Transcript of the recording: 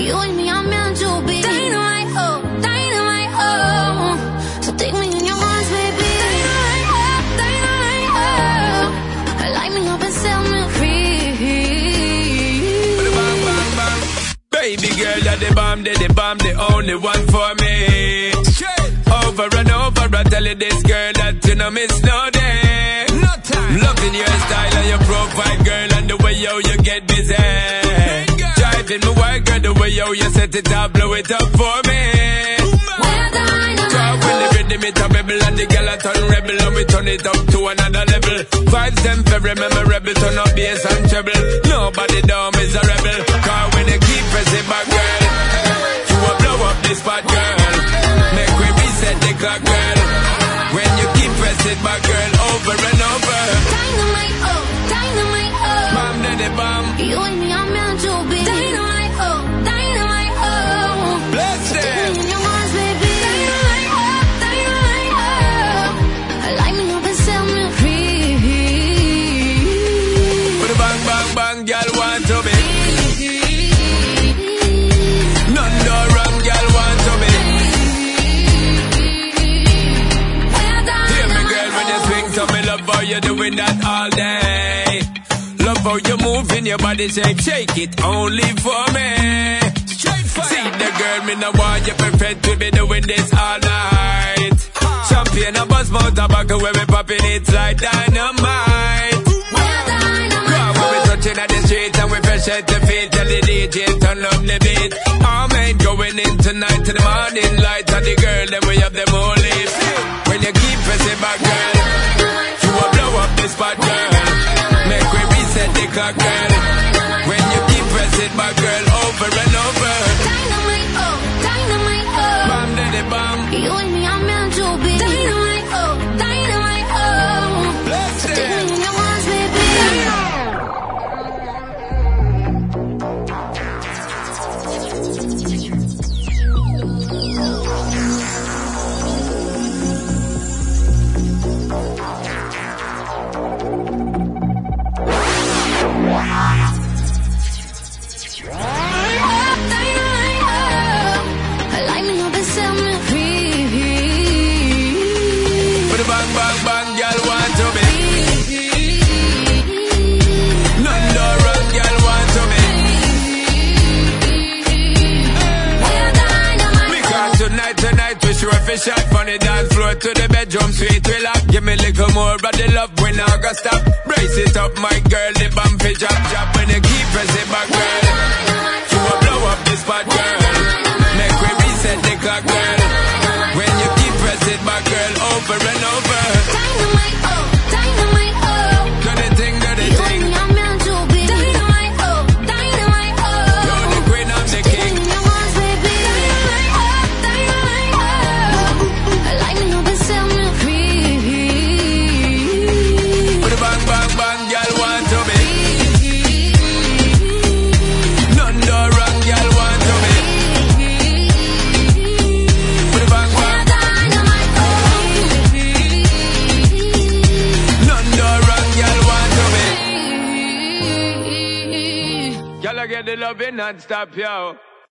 You and me are meant to be. Dynamite, oh, dynamite, oh. So take me in your arms, baby. Dynamite, oh, dynamite, oh. Light me up and set me free. Bang, bang, bang. Baby girl, you're the bomb, the only one for me. Over and over, I tell you this girl that you know miss no day. No time. Loving your style and your profile, girl, and the way yo you get busy. Driving me wild, girl, the way yo you set it up, blow it up for me. Cause when the rhythm it a rebel and the girl a turn rebel and we turn it up to another level. Vibes them very memorable, turn up bass and treble. Nobody down is a rebel. Cause when you keep pressing back, girl, you will blow up this spot, girl. Make we reset the clock, girl. When you keep pressing back, girl, over and over. Dynamite, oh, dynamite, oh. Bomb, daddy, bomb. You and me are meant to be. Dynamite, oh, dynamite, oh. Bless them. Take me in your arms, baby. Dynamite, oh, dynamite, oh. Light me up and set me free. With a bang, bang, bang, girl want to be. None no wrong, girl want to be. Hear me, girl, when you swing to me, love how you doing that all day. Love how you move in your body shape, shake it only for me. See the girl, me no want you perfect, we be doing this all night. Champagne and buzz mouth tobacco, when we popping it like dynamite. Cause when we touching at the street and we fresh at the feet, tell the DJ turn up the beat. All men going in tonight to the morning light, and the girl then we have them all lit. When you keep pressing back, girl, you will blow up the spot, girl. Make we reset the clock, girl. When you keep pressing back, girl, over and over. Dynamite, oh, dynamite, oh. Bomb, daddy, bomb. You and me are meant to be. Dynamite, oh, dynamite, oh. Bless So take them. me in your arms, baby. Light me up and set me free. With a bang, bang, bang, girl want to be. None no wrong, girl want to be. Because tonight we sure fi shot from the dance floor to the bedroom sweet we lock. Give me a little more of the love when I go stop. Brace it up, my girl, the bump fi drop. When you keep pressing back, girl, you will blow up this spot, girl. Make we reset the clock, girl. When you keep pressing back, girl, over and over. Dynamite, oh, dynamite, oh. Do the thing, do the You thing. and me are meant to be. Dynamite, oh, dynamite, oh. You're the queen, I'm the Take king. me in your arms, baby. Dynamite, oh, dynamite, oh. Light me up and set me free. With a bang, bang, bang, girl want to be. None no wrong, girl want to be. With a bang, bang. None no wrong, girl want to be. Girl, I get the loving non-stop, yo.